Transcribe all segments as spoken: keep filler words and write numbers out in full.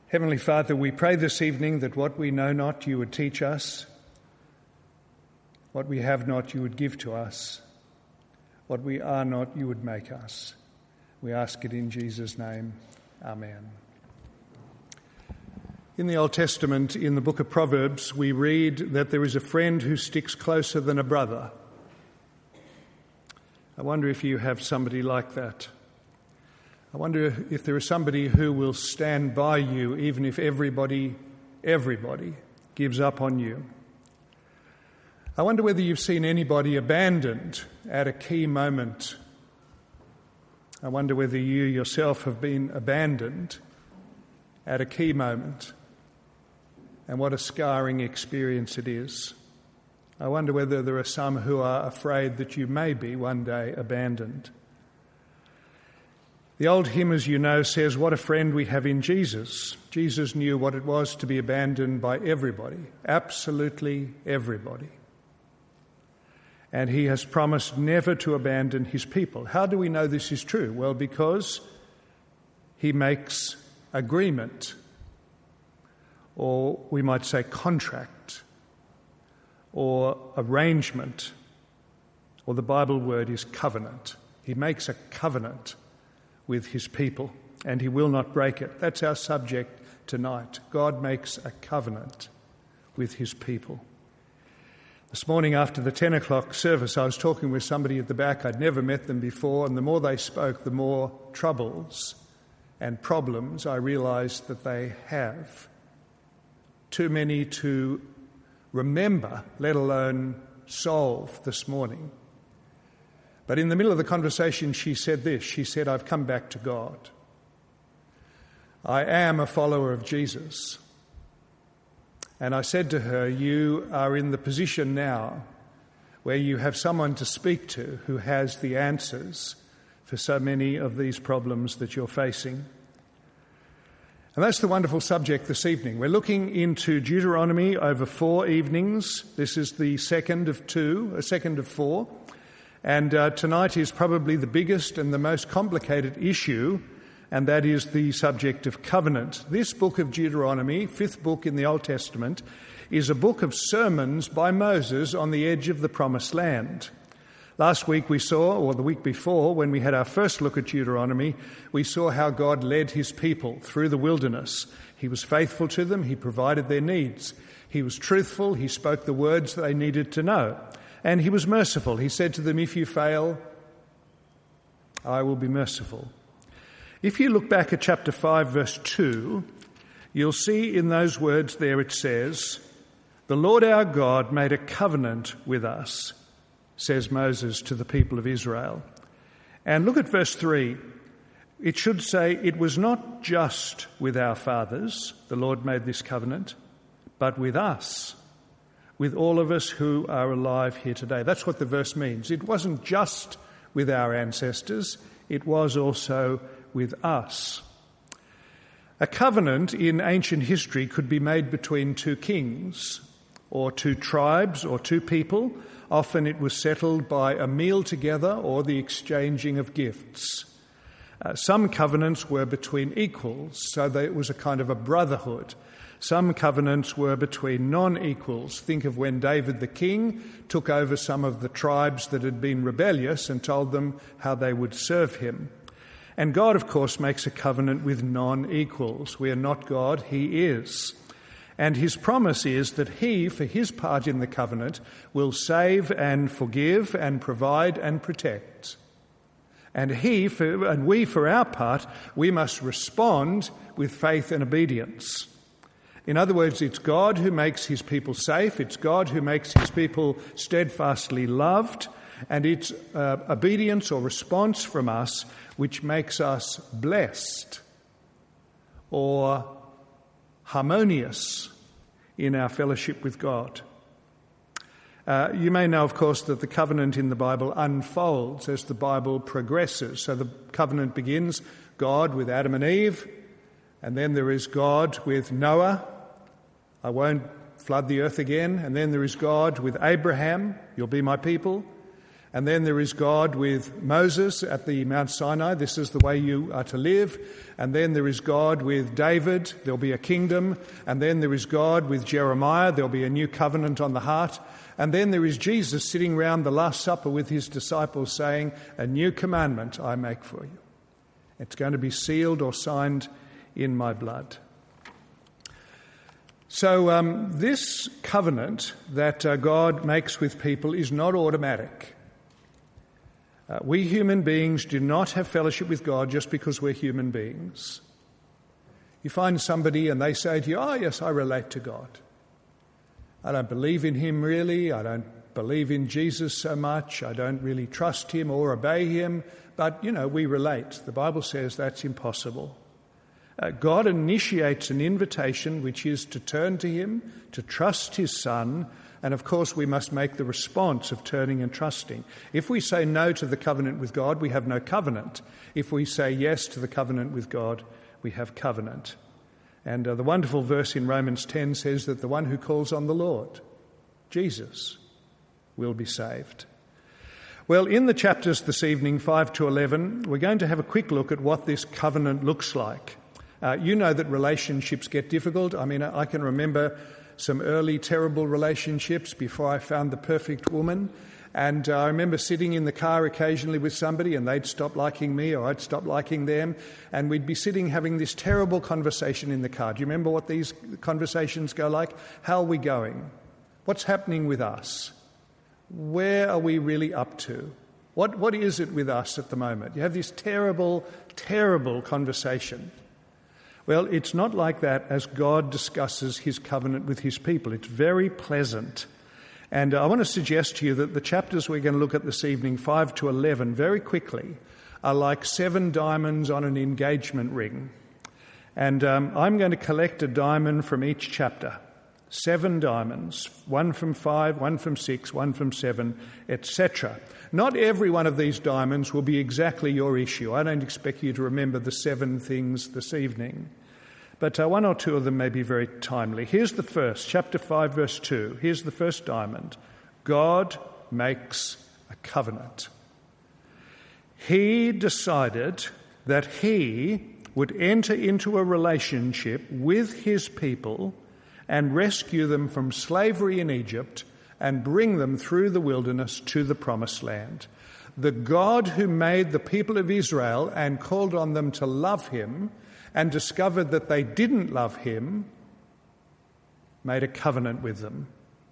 Heavenly Father, we pray this evening that what we know not you would teach us, what we have not you would give to us, what we are not you would make us. We ask it in Jesus' name. Amen. In the Old Testament, in the book of Proverbs, we read that there is a friend who sticks closer than a brother. I wonder if you have somebody like that. I wonder if there is somebody who will stand by you even if everybody, everybody gives up on you. I wonder whether you've seen anybody abandoned at a key moment. I wonder whether you yourself have been abandoned at a key moment, and what a scarring experience it is. I wonder whether there are some who are afraid that you may be one day abandoned. The old hymn, as you know, says, "What a friend we have in Jesus." Jesus knew what it was to be abandoned by everybody, absolutely everybody. And he has promised never to abandon his people. How do we know this is true? Well, because he makes agreement, or we might say contract, or arrangement, or the Bible word is covenant. He makes a covenant with his people, and he will not break it. That's our subject tonight. God makes a covenant with his people. This morning after the ten o'clock service, I was talking with somebody at the back. I'd never met them before, and the more they spoke, the more troubles and problems I realised that they have. Too many to remember, let alone solve this morning. But in the middle of the conversation, she said this. She said, "I've come back to God. I am a follower of Jesus." And I said to her, "You are in the position now where you have someone to speak to who has the answers for so many of these problems that you're facing." And that's the wonderful subject this evening. We're looking into Deuteronomy over four evenings. This is the second of two, a second of four. And uh, tonight is probably the biggest and the most complicated issue, and that is the subject of covenant. This book of Deuteronomy, fifth book in the Old Testament, is a book of sermons by Moses on the edge of the Promised Land. Last week we saw, or the week before, when we had our first look at Deuteronomy, we saw how God led his people through the wilderness. He was faithful to them, he provided their needs. He was truthful, he spoke the words they needed to know. And he was merciful. He said to them, "If you fail, I will be merciful." If you look back at chapter five, verse two, you'll see in those words there it says, "The Lord our God made a covenant with us," says Moses to the people of Israel. And look at verse three. It should say, "It was not just with our fathers, the Lord made this covenant, but with us, with all of us who are alive here today." That's what the verse means. It wasn't just with our ancestors, it was also with us. A covenant in ancient history could be made between two kings, or two tribes, or two people. Often it was settled by a meal together or the exchanging of gifts. Uh, some covenants were between equals, so that it was a kind of a brotherhood. Some covenants were between non-equals. Think of when David the king took over some of the tribes that had been rebellious and told them how they would serve him. And God, of course, makes a covenant with non-equals. We are not God, he is. And his promise is that he, for his part in the covenant, will save and forgive and provide and protect. And he, for, and we, for our part, we must respond with faith and obedience. In other words, it's God who makes his people safe, it's God who makes his people steadfastly loved, and it's uh, obedience or response from us which makes us blessed or harmonious in our fellowship with God. Uh, you may know, of course, that the covenant in the Bible unfolds as the Bible progresses. So the covenant begins, God with Adam and Eve, and then there is God with Noah. I won't flood the earth again. And then there is God with Abraham, you'll be my people. And then there is God with Moses at the Mount Sinai. This is the way you are to live. And then there is God with David. There'll be a kingdom. And then there is God with Jeremiah. There'll be a new covenant on the heart. And then there is Jesus sitting round the Last Supper with his disciples saying, a new commandment I make for you. It's going to be sealed or signed in my blood. So um, this covenant that uh, God makes with people is not automatic. Uh, we human beings do not have fellowship with God just because we're human beings. You find somebody and they say to you, oh yes, I relate to God. I don't believe in him really. I don't believe in Jesus so much. I don't really trust him or obey him. But, you know, we relate. The Bible says that's impossible. Uh, God initiates an invitation which is to turn to him, to trust his Son, and of course we must make the response of turning and trusting. If we say no to the covenant with God, we have no covenant. If we say yes to the covenant with God, we have covenant. And uh, the wonderful verse in Romans ten says that the one who calls on the Lord, Jesus, will be saved. Well, in the chapters this evening, five to eleven, we're going to have a quick look at what this covenant looks like. Uh, you know that relationships get difficult. I mean, I can remember some early terrible relationships before I found the perfect woman. And uh, I remember sitting in the car occasionally with somebody and they'd stop liking me or I'd stop liking them. And we'd be sitting having this terrible conversation in the car. Do you remember what these conversations go like? How are we going? What's happening with us? Where are we really up to? What What is it with us at the moment? You have this terrible, terrible conversation. Well, it's not like that as God discusses his covenant with his people. It's very pleasant. And I want to suggest to you that the chapters we're going to look at this evening, five to eleven, very quickly, are like seven diamonds on an engagement ring. And um, I'm going to collect a diamond from each chapter. Seven diamonds, one from five, one from six, one from seven, et cetera. Not every one of these diamonds will be exactly your issue. I don't expect you to remember the seven things this evening. But uh, one or two of them may be very timely. Here's the first, chapter five, verse two. Here's the first diamond. God makes a covenant. He decided that he would enter into a relationship with his people and rescue them from slavery in Egypt and bring them through the wilderness to the promised land. The God who made the people of Israel and called on them to love him and discovered that they didn't love him, made a covenant with them.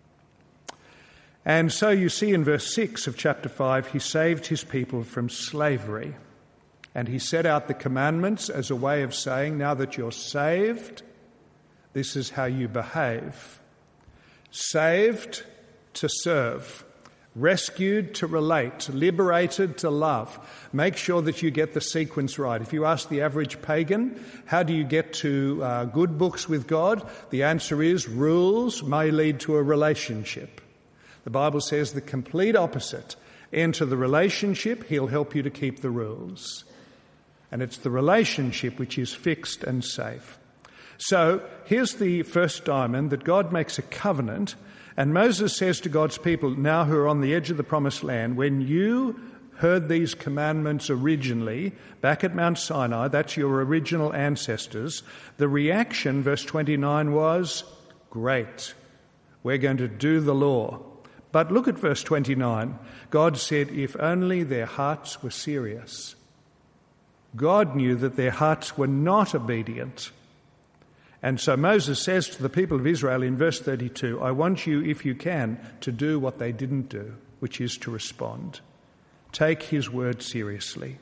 And so you see in verse six of chapter five, he saved his people from slavery. And he set out the commandments as a way of saying, now that you're saved, this is how you behave. Saved to serve, rescued to relate, liberated to love. Make sure that you get the sequence right. If you ask the average pagan, how do you get to uh, good books with God? The answer is rules may lead to a relationship. The Bible says the complete opposite. Enter the relationship, he'll help you to keep the rules. And it's the relationship which is fixed and safe. So here's the first diamond, that God makes a covenant. And Moses says to God's people now who are on the edge of the promised land, when you heard these commandments originally, back at Mount Sinai, that's your original ancestors, the reaction, verse twenty-nine, was, great, we're going to do the law. But look at verse twenty-nine. God said, if only their hearts were serious. God knew that their hearts were not obedient. And so Moses says to the people of Israel in verse thirty-two, I want you, if you can, to do what they didn't do, which is to respond. Take his word seriously.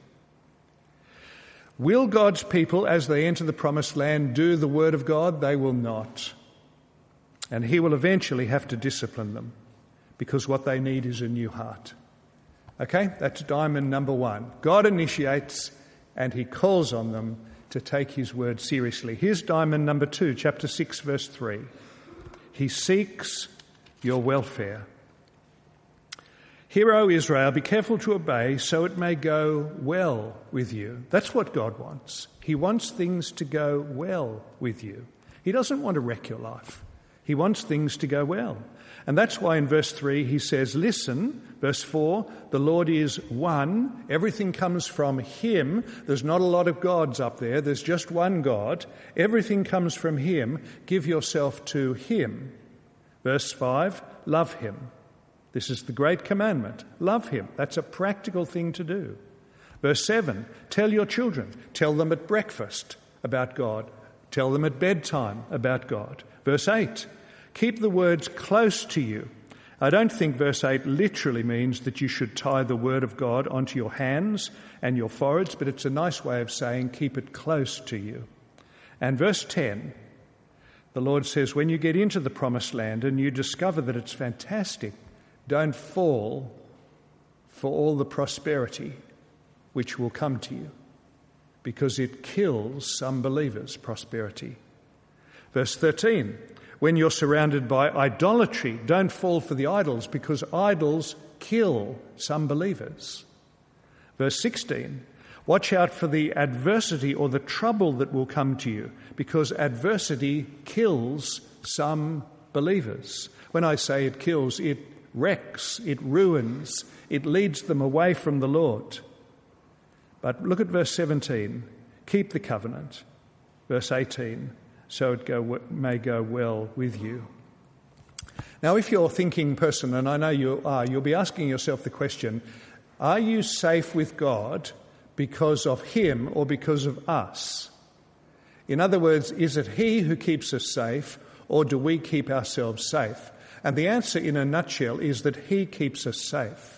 Will God's people, as they enter the promised land, do the word of God? They will not. And he will eventually have to discipline them, because what they need is a new heart. Okay, that's diamond number one. God initiates and he calls on them to take his word seriously. Here's diamond number two, chapter six, verse three. He seeks your welfare. Hear, O Israel, be careful to obey so it may go well with you. That's what God wants. He wants things to go well with you. He doesn't want to wreck your life. He wants things to go well. And that's why in verse three he says, listen, verse four, the Lord is one. Everything comes from him. There's not a lot of gods up there. There's just one God. Everything comes from him. Give yourself to him. Verse five, love him. This is the great commandment. Love him. That's a practical thing to do. Verse seven, tell your children. Tell them at breakfast about God. Tell them at bedtime about God. Verse eight, keep the words close to you. I don't think verse eight literally means that you should tie the word of God onto your hands and your foreheads, but it's a nice way of saying keep it close to you. And verse ten, the Lord says, when you get into the promised land and you discover that it's fantastic, don't fall for all the prosperity which will come to you, because it kills some believers' prosperity. Verse thirteen, when you're surrounded by idolatry, don't fall for the idols, because idols kill some believers. Verse sixteen, watch out for the adversity or the trouble that will come to you, because adversity kills some believers. When I say it kills, it wrecks, it ruins, it leads them away from the Lord. But look at verse seventeen, keep the covenant. Verse eighteen, so it go, may go well with you. Now, if you're a thinking person, and I know you are, you'll be asking yourself the question, are you safe with God because of him or because of us? In other words, is it he who keeps us safe, or do we keep ourselves safe? And the answer in a nutshell is that he keeps us safe.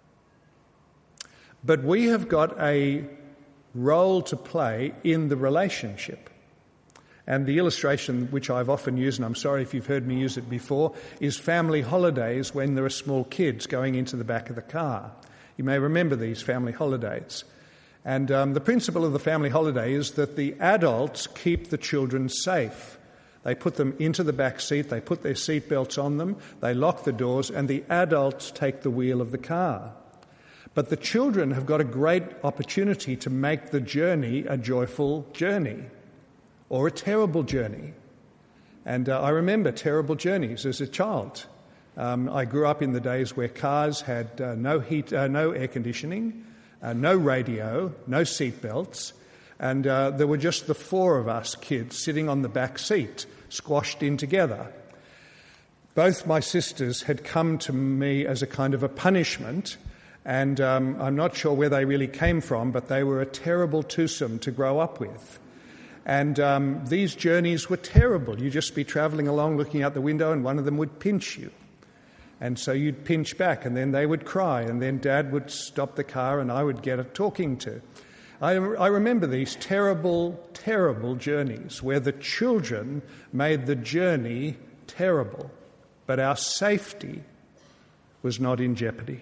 But we have got a role to play in the relationship. And the illustration which I've often used, and I'm sorry if you've heard me use it before, is family holidays when there are small kids going into the back of the car. You may remember these family holidays. And um, the principle of the family holiday is that the adults keep the children safe. They put them into the back seat, they put their seat belts on them, they lock the doors, and the adults take the wheel of the car. But the children have got a great opportunity to make the journey a joyful journey or a terrible journey. And uh, I remember terrible journeys as a child. Um, I grew up in the days where cars had uh, no heat, uh, no air conditioning, uh, no radio, no seat belts, and uh, there were just the four of us kids sitting on the back seat, squashed in together. Both my sisters had come to me as a kind of a punishment, and um, I'm not sure where they really came from, but they were a terrible twosome to grow up with. And um, these journeys were terrible. You'd just be travelling along looking out the window and one of them would pinch you. And so you'd pinch back and then they would cry and then Dad would stop the car and I would get a talking to. I, I remember these terrible, terrible journeys where the children made the journey terrible, but our safety was not in jeopardy.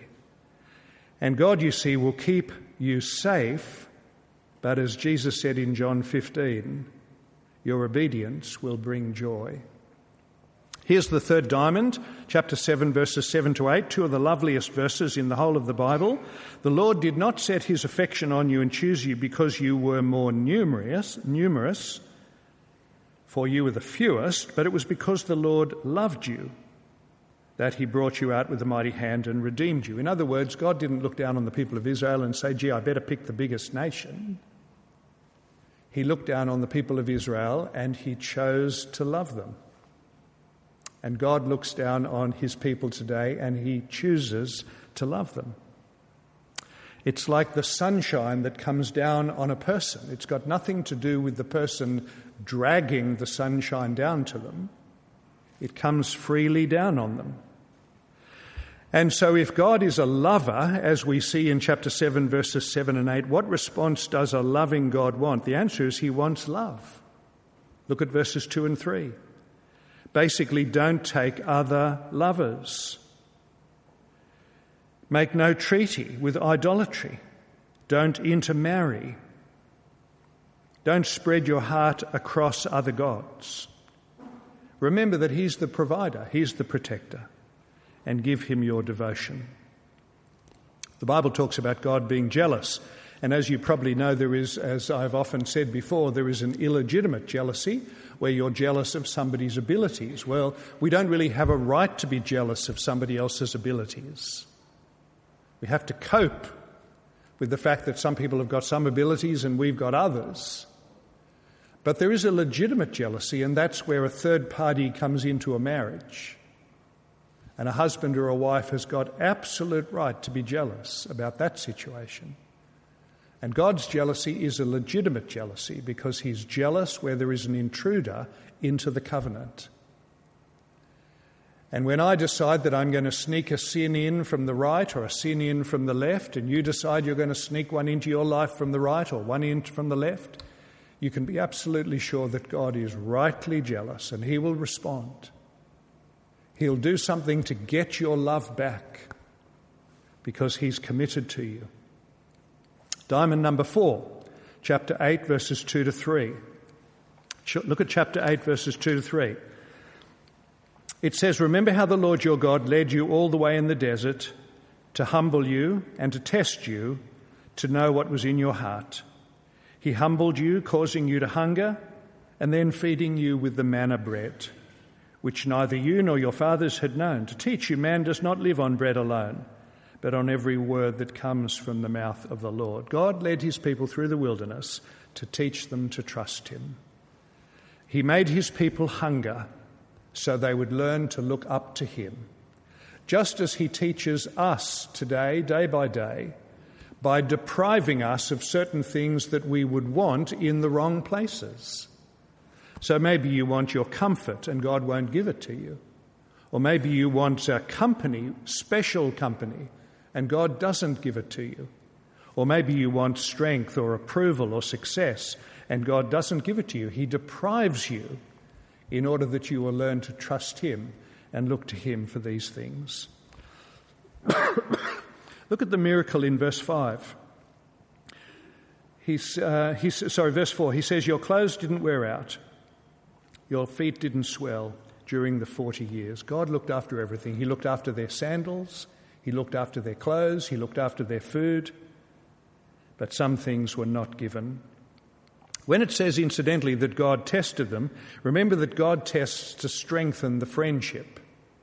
And God, you see, will keep you safe, but as Jesus said in John fifteen, your obedience will bring joy. Here's the third diamond, chapter seven, verses seven to eight, two of the loveliest verses in the whole of the Bible. The Lord did not set his affection on you and choose you because you were more numerous, numerous, for you were the fewest, but it was because the Lord loved you that he brought you out with a mighty hand and redeemed you. In other words, God didn't look down on the people of Israel and say, gee, I better pick the biggest nation. He looked down on the people of Israel and he chose to love them. And God looks down on his people today and he chooses to love them. It's like the sunshine that comes down on a person. It's got nothing to do with the person dragging the sunshine down to them. It comes freely down on them. And so if God is a lover, as we see in chapter seven, verses seven and eight, what response does a loving God want? The answer is he wants love. Look at verses two and three. Basically, don't take other lovers. Make no treaty with idolatry. Don't intermarry. Don't spread your heart across other gods. Remember that he's the provider, he's the protector, and give him your devotion. The Bible talks about God being jealous, And as you probably know, there is, as I've often said before, there is an illegitimate jealousy where you're jealous of somebody's abilities. Well, we don't really have a right to be jealous of somebody else's abilities. We have to cope with the fact that some people have got some abilities and we've got others. But there is a legitimate jealousy, and that's where a third party comes into a marriage. And a husband or a wife has got absolute right to be jealous about that situation. And God's jealousy is a legitimate jealousy because he's jealous where there is an intruder into the covenant. And when I decide that I'm going to sneak a sin in from the right or a sin in from the left, and you decide you're going to sneak one into your life from the right or one in from the left, you can be absolutely sure that God is rightly jealous and he will respond. He'll do something to get your love back because he's committed to you. Diamond number four, chapter eight, verses two to three. Look at chapter eight, verses two to three. It says, "Remember how the Lord your God led you all the way in the desert to humble you and to test you to know what was in your heart. He humbled you, causing you to hunger, and then feeding you with the manna bread, which neither you nor your fathers had known, to teach you man does not live on bread alone, but on every word that comes from the mouth of the Lord." God led his people through the wilderness to teach them to trust him. He made his people hunger so they would learn to look up to him, just as he teaches us today, day by day, by depriving us of certain things that we would want in the wrong places. So maybe you want your comfort and God won't give it to you. Or maybe you want a company, special company, and God doesn't give it to you. Or maybe you want strength or approval or success, and God doesn't give it to you. He deprives you in order that you will learn to trust him and look to him for these things. Look at the miracle in verse five. He's, uh, he's, sorry, verse four. He says, "Your clothes didn't wear out. Your feet didn't swell during the forty years. God looked after everything. He looked after their sandals. He looked after their clothes. He looked after their food. But some things were not given. When it says, incidentally, that God tested them, remember that God tests to strengthen the friendship.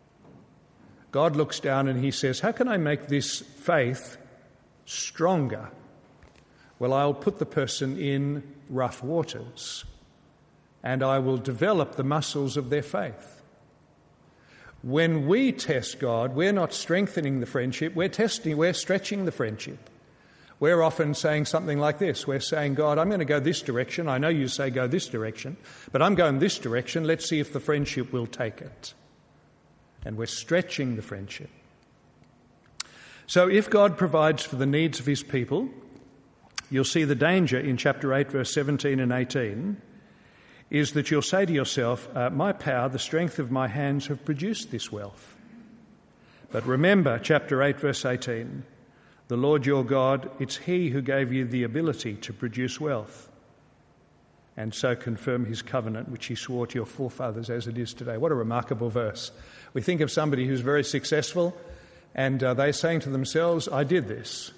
God looks down and he says, how can I make this faith stronger? Well, I'll put the person in rough waters and I will develop the muscles of their faith. When we test God, we're not strengthening the friendship, we're testing, we're stretching the friendship. We're often saying something like this. We're saying, God, I'm going to go this direction. I know you say go this direction, but I'm going this direction. Let's see if the friendship will take it. And we're stretching the friendship. So if God provides for the needs of his people, you'll see the danger in chapter eight, verse seventeen and eighteen, is that you'll say to yourself, uh, my power, the strength of my hands have produced this wealth. But remember, chapter eight, verse eighteen, the Lord your God, it's he who gave you the ability to produce wealth and so confirm his covenant, which he swore to your forefathers as it is today. What a remarkable verse. We think of somebody who's very successful and uh, they're saying to themselves, I did this.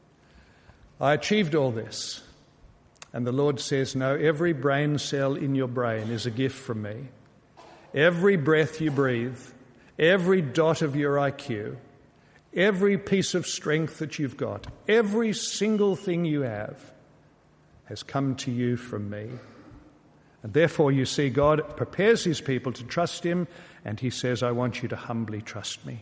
I achieved all this. And the Lord says, no, every brain cell in your brain is a gift from me. Every breath you breathe, every dot of your I Q, every piece of strength that you've got, every single thing you have has come to you from me. And therefore, you see, God prepares his people to trust him, and he says, I want you to humbly trust me.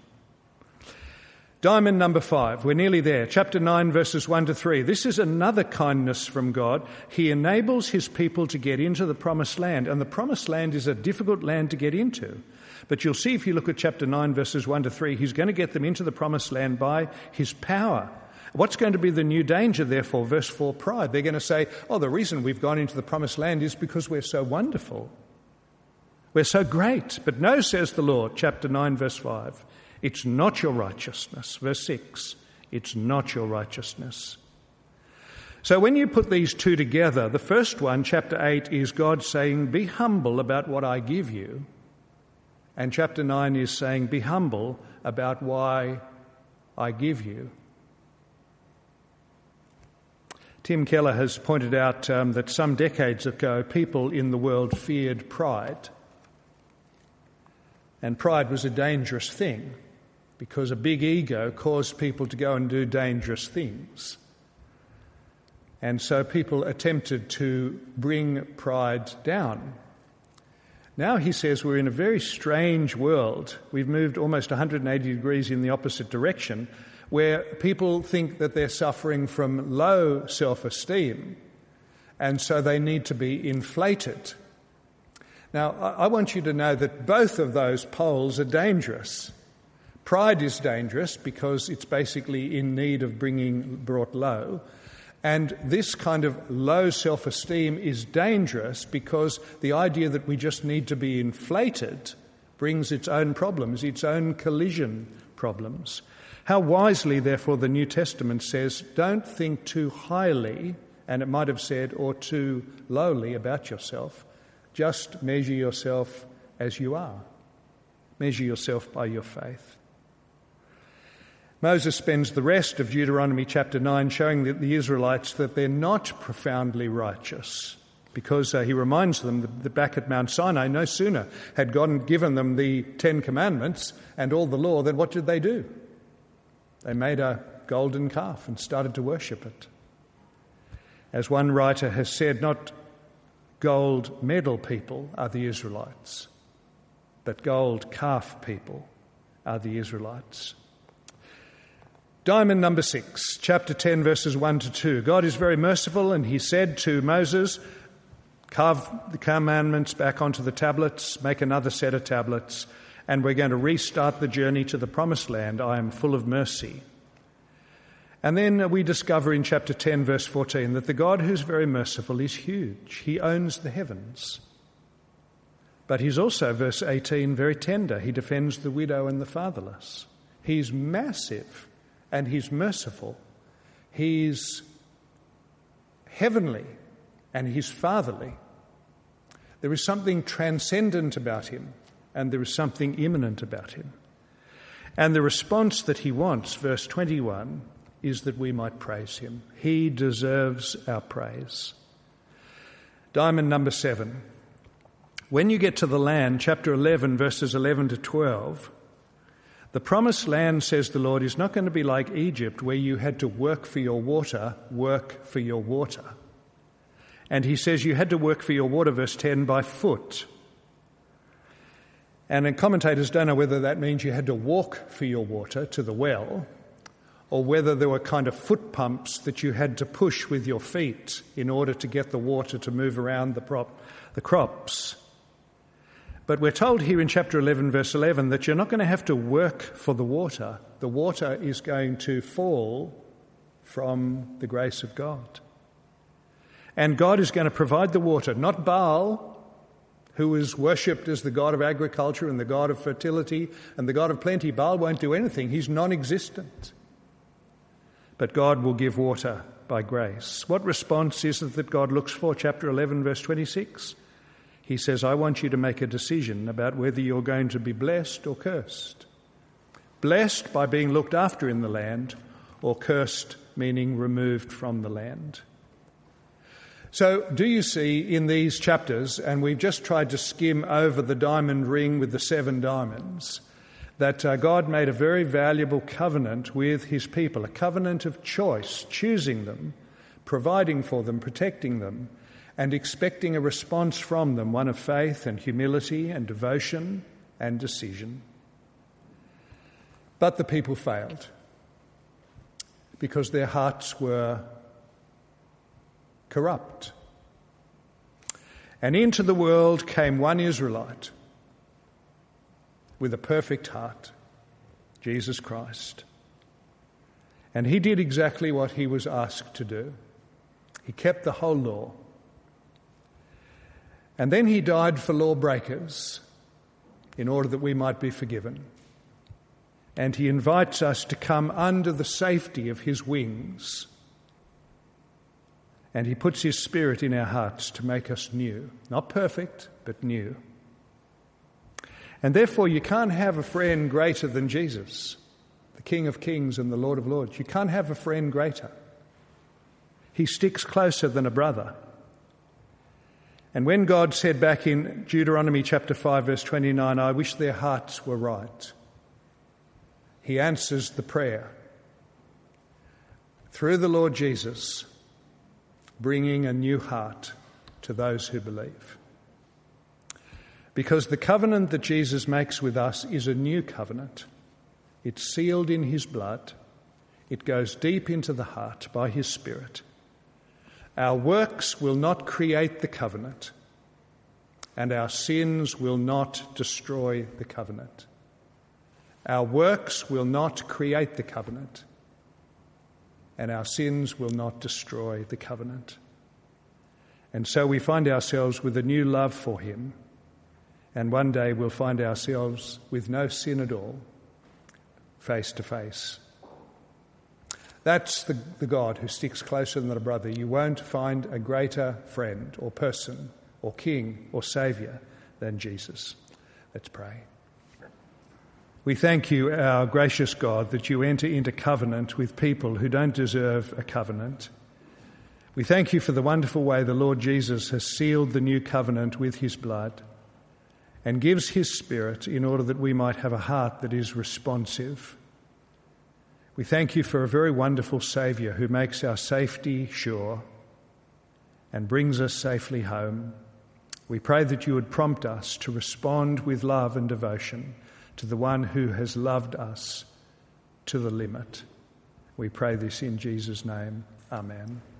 Diamond number five, we're nearly there. Chapter nine, verses one to three. This is another kindness from God. He enables his people to get into the promised land, and the promised land is a difficult land to get into. But you'll see if you look at chapter nine, verses one to three, he's going to get them into the promised land by his power. What's going to be the new danger, therefore? Verse four, pride. They're going to say, oh, the reason we've gone into the promised land is because we're so wonderful. We're so great. But no, says the Lord, chapter nine, verse five, it's not your righteousness. Verse six, it's not your righteousness. So when you put these two together, the first one, chapter eight, is God saying, be humble about what I give you. And chapter nine is saying, be humble about why I give you. Tim Keller has pointed out um, that some decades ago people in the world feared pride. And pride was a dangerous thing because a big ego caused people to go and do dangerous things. And so people attempted to bring pride down. Now he says we're in a very strange world. We've moved almost one hundred eighty degrees in the opposite direction, where people think that they're suffering from low self-esteem, and so they need to be inflated. Now, I want you to know that both of those poles are dangerous. Pride is dangerous because it's basically in need of being brought low. And this kind of low self-esteem is dangerous because the idea that we just need to be inflated brings its own problems, its own collision problems. How wisely, therefore, the New Testament says, don't think too highly, and it might have said, or too lowly about yourself. Just measure yourself as you are. Measure yourself by your faith. Moses spends the rest of Deuteronomy chapter nine showing the, the Israelites that they're not profoundly righteous, because uh, he reminds them that, that back at Mount Sinai, no sooner had God given them the Ten Commandments and all the law than what did they do? They made a golden calf and started to worship it. As one writer has said, not gold medal people are the Israelites, but gold calf people are the Israelites. Diamond number six, chapter ten, verses one to two. God is very merciful, and he said to Moses, carve the commandments back onto the tablets, make another set of tablets, and we're going to restart the journey to the promised land. I am full of mercy. And then we discover in chapter ten, verse fourteen, that the God who's very merciful is huge. He owns the heavens. But he's also, verse eighteen, very tender. He defends the widow and the fatherless. He's massive and he's merciful. He's heavenly and he's fatherly. There is something transcendent about him, and there is something immanent about him. And the response that he wants, verse twenty-one, is that we might praise him. He deserves our praise. Diamond number seven. When you get to the land, chapter eleven, verses eleven to twelve, the promised land, says the Lord, is not going to be like Egypt, where you had to work for your water, work for your water. And he says you had to work for your water, verse ten, by foot. And commentators don't know whether that means you had to walk for your water to the well, or whether there were kind of foot pumps that you had to push with your feet in order to get the water to move around the, prop, the crops. But we're told here in chapter eleven, verse eleven, that you're not going to have to work for the water. The water is going to fall from the grace of God. And God is going to provide the water, not Baal, who is worshipped as the god of agriculture and the god of fertility and the god of plenty. Baal won't do anything. He's non-existent. But God will give water by grace. What response is it that God looks for? Chapter eleven, verse twenty-six. He says, I want you to make a decision about whether you're going to be blessed or cursed. Blessed by being looked after in the land, or cursed meaning removed from the land. So do you see in these chapters, and we've just tried to skim over the diamond ring with the seven diamonds, that uh, God made a very valuable covenant with his people, a covenant of choice, choosing them, providing for them, protecting them, and expecting a response from them, one of faith and humility and devotion and decision. But the people failed because their hearts were corrupt. And into the world came one Israelite with a perfect heart, Jesus Christ. And he did exactly what he was asked to do. He kept the whole law. And then he died for lawbreakers in order that we might be forgiven. And he invites us to come under the safety of his wings. And he puts his Spirit in our hearts to make us new. Not perfect, but new. And therefore you can't have a friend greater than Jesus, the King of Kings and the Lord of Lords. You can't have a friend greater. He sticks closer than a brother. And when God said back in Deuteronomy chapter five, verse twenty-nine, I wish their hearts were right, he answers the prayer through the Lord Jesus, bringing a new heart to those who believe. Because the covenant that Jesus makes with us is a new covenant. It's sealed in his blood. It goes deep into the heart by his Spirit. Our works will not create the covenant, and our sins will not destroy the covenant. Our works will not create the covenant, and our sins will not destroy the covenant. And so we find ourselves with a new love for him, and one day we'll find ourselves with no sin at all, face to face. That's the, the God who sticks closer than a brother. You won't find a greater friend or person or king or saviour than Jesus. Let's pray. We thank you, our gracious God, that you enter into covenant with people who don't deserve a covenant. We thank you for the wonderful way the Lord Jesus has sealed the new covenant with his blood and gives his Spirit in order that we might have a heart that is responsive. We thank you for a very wonderful Saviour who makes our safety sure and brings us safely home. We pray that you would prompt us to respond with love and devotion to the one who has loved us to the limit. We pray this in Jesus' name. Amen.